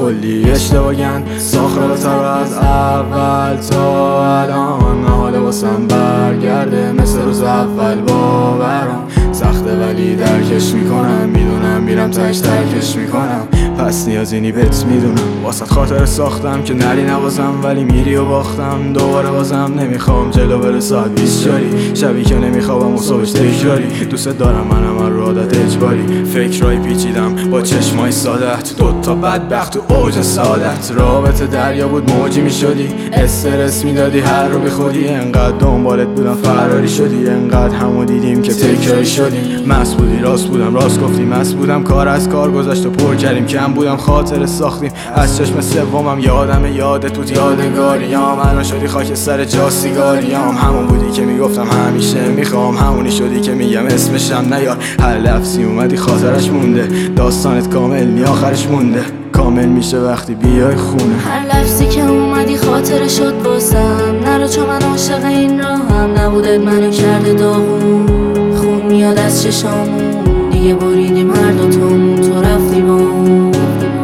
کلی اشتباهن ساخت رابطه رو از اول تا الان. من حالا واسم برگرده مثل روز اول. باورم سخته ولی درکش میکنم، میدونم میرم تاش ترکش میکنم. پس نیازی نی بهت میدونم، واسه خاطر ساختم که نری نوازم ولی میری و باختم. دوباره بازم نمیخوام جلو بره ساعت 20 جاری، شبی که نمیخوابم و صبحش تکراری. دوست دارم منم رو عادت اجباری، فکرای پیچیدم با چشمای سادت. دوتا بدبخت تو اوج سعادت، رابطه دریا بود موجی میشدی، استرس میدادی هر رو بی خودی. انقدر دنبالت بودم فراری شدی، انقدر همو دیدیم که تکراری شدیم. مست بودی راست بودم راست گفتی، مست بودم کار از کار گذشت و پر کردیم. کم بودم خاطر ساختیم از چشم سومم، یادم یادت بود یادگاریام. الان شدی خاک سر جا سیگاریام، همون بودی که میگفتم همیشه میخوام، همونی شدی که میگم اسمشم نیار. هر لفظی اومدی خاطرش مونده، داستانت کامل می آخرش مونده. کامل میشه وقتی بیای خونه. هر لفظی که اومدی خاطره شد واسم، نرو چون من عاشق این راهم. نبودت منو کرده داغون، خون میاد از چشامون. دیگه بریدیم هر دوتامون، تو رفتی با اون،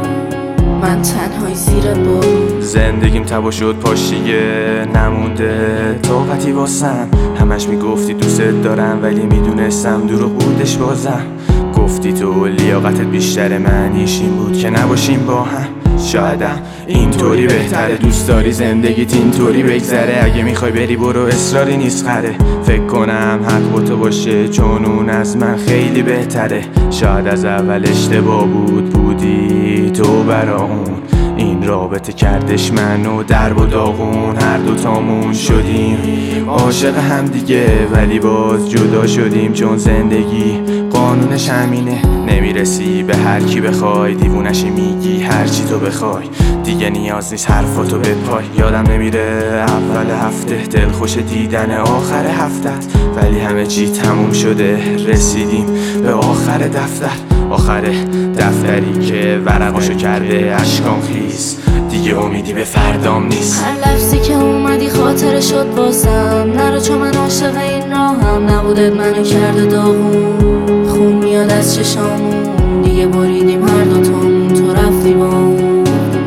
من تنهایی زیر بارون. زندگیم تبا شد پاشیه نمونده طاقتی واسم. همش میگفتی دوست دارم ولی میدونستم دروغ بودش بازم. گفتی تو لیاقتت بیشتر معنیش این بود که نباشیم با هم. شایدم اینطوری بهتره، دوست داری زندگیت اینطوری بگذره. اگه میخوای بری برو، اصراری نیست خره. فکر کنم حق با تو باشه چون اون از من خیلی بهتره. شاید از اول اشتباه بودی تو برا اون، این رابطه کردش منو درب و داغون. هر دوتامون شدیم عاشق هم دیگه ولی باز جدا شدیم، چون زندگی قانونش همینه. نمیرسی به هر کی بخوای، دیوونشی میگی هر چی تو بخوای. دیگه نیاز نیست حرفاتو بپای. یادم نمیره اول هفته دلخوش دیدن آخر هفتت، ولی همه چی تموم شده رسیدیم به آخر دفتر. آخر دفتری که ورقاشو کرده اشکام خیز، دیگه امیدی به فردام نیست. هر لفظی که اومدی خاطره شد واسم، نرو چون من عاشق این راهم. نبودت منو کرده داغون، خون میاد از چشامون. دیگه بریدیم هر دوتامون، تو رفتی با اون،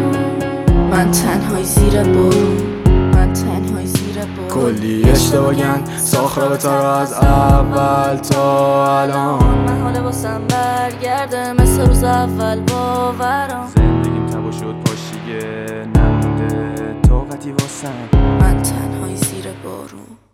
من تنهایی زیر بارون، من تنهایی زیر بارون. کلی اشتباهن ساخت رابطه رو از اول تا الان. من حالا واسم برگرده مثل روز اول. باورم زندگیم تبا شد پاشیه نمونده طاقتی واسم. من تنهایی زیر بارون.